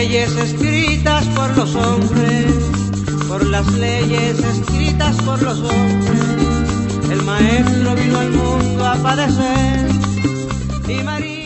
leyes escritas por los hombres, por las leyes escritas por los hombres, el maestro vino al mundo a padecer y María